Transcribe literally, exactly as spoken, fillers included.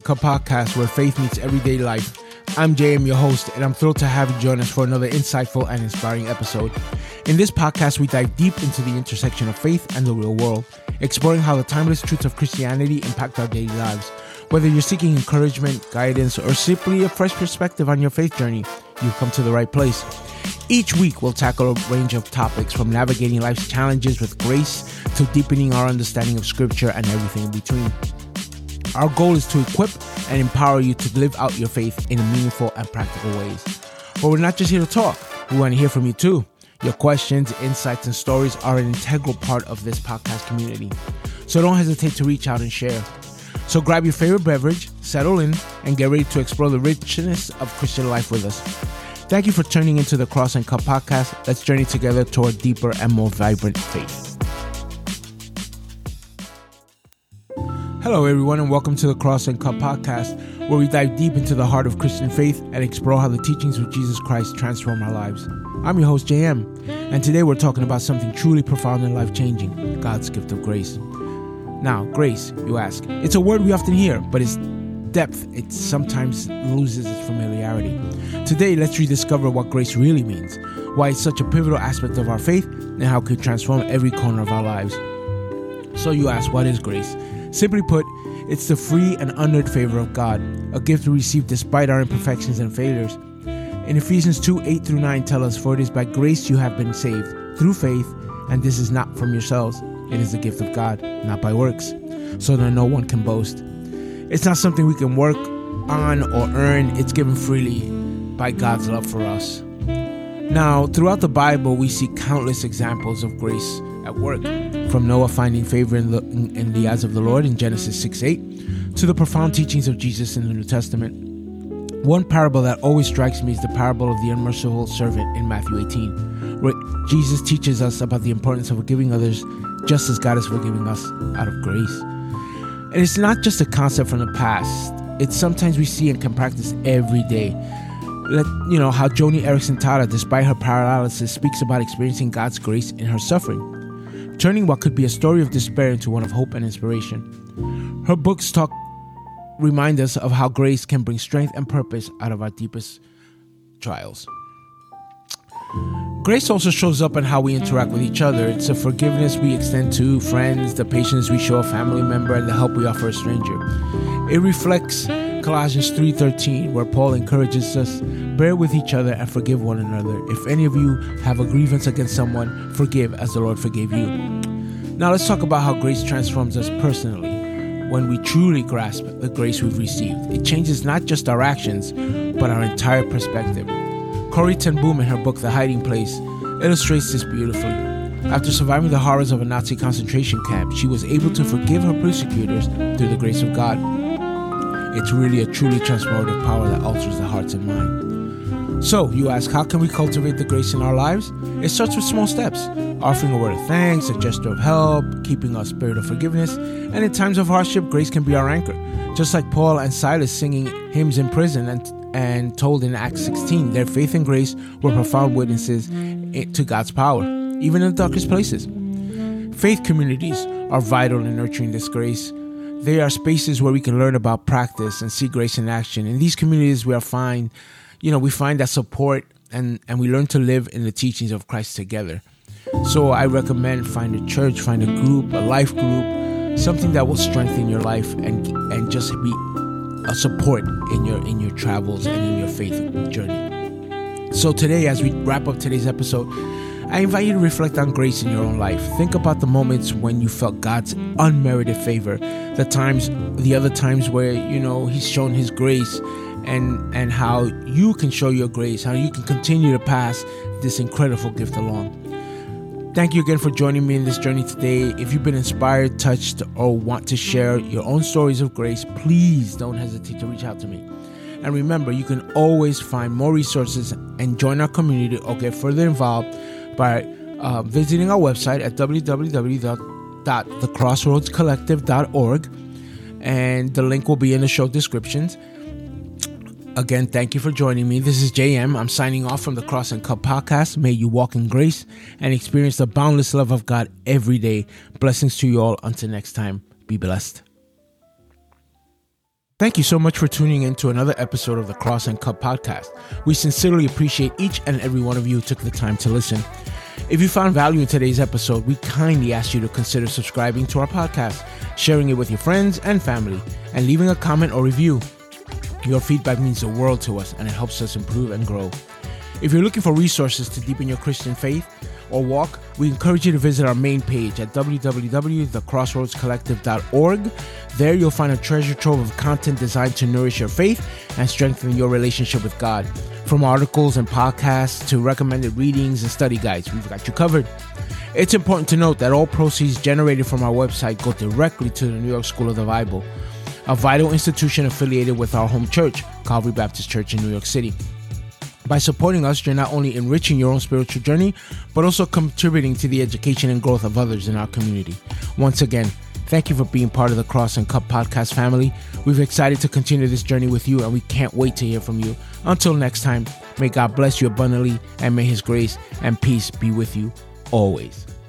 A podcast where faith meets everyday life. I'm J M, your host, and I'm thrilled to have you join us for another insightful and inspiring episode. In this podcast, we dive deep into the intersection of faith and the real world, exploring how the timeless truths of Christianity impact our daily lives. Whether you're seeking encouragement, guidance, or simply a fresh perspective on your faith journey, you've come to the right place. Each week, we'll tackle a range of topics from navigating life's challenges with grace to deepening our understanding of Scripture and everything in between. Our goal is to equip and empower you to live out your faith in meaningful and practical ways. But we're not just here to talk. We want to hear from you too. Your questions, insights, and stories are an integral part of this podcast community. So don't hesitate to reach out and share. So grab your favorite beverage, settle in, and get ready to explore the richness of Christian life with us. Thank you for tuning into the Cross and Cup podcast. Let's journey together toward deeper and more vibrant faith. Hello, everyone, and welcome to the Cross and Cup podcast, where we dive deep into the heart of Christian faith and explore how the teachings of Jesus Christ transform our lives. I'm your host, J M, and today we're talking about something truly profound and life-changing, God's gift of grace. Now, grace, you ask, it's a word we often hear, but its depth, it sometimes loses its familiarity. Today, let's rediscover what grace really means, why it's such a pivotal aspect of our faith, and how it can transform every corner of our lives. So you ask, what is grace? Simply put, it's the free and unearned favor of God, a gift we receive despite our imperfections and failures. In Ephesians two, eight through nine tell us, for it is by grace you have been saved, through faith, and this is not from yourselves. It is the gift of God, not by works, so that no one can boast. It's not something we can work on or earn. It's given freely by God's love for us. Now, throughout the Bible, we see countless examples of grace at work, from Noah finding favor in the, in, in the eyes of the Lord in Genesis six eight, to the profound teachings of Jesus in the New Testament. One parable that always strikes me is the parable of the unmerciful servant in Matthew eighteen, where Jesus teaches us about the importance of forgiving others just as God is forgiving us out of grace. And it's not just a concept from the past. It's sometimes we see and can practice every day. Let, you know, how Joni Eareckson Tada, despite her paralysis, speaks about experiencing God's grace in her suffering, turning what could be a story of despair into one of hope and inspiration. Her books talk, remind us of how grace can bring strength and purpose out of our deepest trials. Grace also shows up in how we interact with each other. It's the forgiveness we extend to friends, the patience we show a family member, and the help we offer a stranger. It reflects Colossians three thirteen, where Paul encourages us, bear with each other and forgive one another. If any of you have a grievance against someone, forgive as the Lord forgave you. Now let's talk about how grace transforms us personally. When we truly grasp the grace we've received, it changes not just our actions, but our entire perspective. Corrie ten Boom, in her book, The Hiding Place, illustrates this beautifully. After surviving the horrors of a Nazi concentration camp, she was able to forgive her persecutors through the grace of God. It's really a truly transformative power that alters the hearts and mind. So, you ask, how can we cultivate the grace in our lives? It starts with small steps, offering a word of thanks, a gesture of help, keeping a spirit of forgiveness, and in times of hardship, grace can be our anchor. Just like Paul and Silas singing hymns in prison and, and told in Acts sixteen, their faith and grace were profound witnesses to God's power, even in the darkest places. Faith communities are vital in nurturing this grace. They are spaces where we can learn about practice and see grace in action. In these communities, we are find, you know, we find that support and, and we learn to live in the teachings of Christ together. So I recommend find a church, find a group, a life group, something that will strengthen your life and and just be a support in your in your travels and in your faith journey. So today, as we wrap up today's episode, I invite you to reflect on grace in your own life. Think about the moments when you felt God's unmerited favor, the times, the other times where, you know, He's shown His grace, and and how you can show your grace, how you can continue to pass this incredible gift along. Thank you again for joining me in this journey today. If you've been inspired, touched, or want to share your own stories of grace, please don't hesitate to reach out to me. And remember, you can always find more resources and join our community or get further involved by uh, visiting our website at w w w dot the crossroads collective dot org, and the link will be in the show descriptions. Again, thank you for joining me. This is J M. I'm signing off from the Cross and Cup podcast. May you walk in grace and experience the boundless love of God every day. Blessings to you all. Until next time, be blessed. Thank you so much for tuning in to another episode of the Cross and Cup podcast. We sincerely appreciate each and every one of you who took the time to listen. If you found value in today's episode, we kindly ask you to consider subscribing to our podcast, sharing it with your friends and family, and leaving a comment or review. Your feedback means the world to us, and it helps us improve and grow. If you're looking for resources to deepen your Christian faith or walk, we encourage you to visit our main page at w w w dot the crossroads collective dot org. There you'll find a treasure trove of content designed to nourish your faith and strengthen your relationship with God. From articles and podcasts to recommended readings and study guides, we've got you covered. It's important to note that all proceeds generated from our website go directly to the New York School of the Bible, a vital institution affiliated with our home church, Calvary Baptist Church in New York City. By supporting us, you're not only enriching your own spiritual journey, but also contributing to the education and growth of others in our community. Once again, thank you for being part of the Cross and Cup podcast family. We're excited to continue this journey with you, and we can't wait to hear from you. Until next time, may God bless you abundantly, and may His grace and peace be with you always.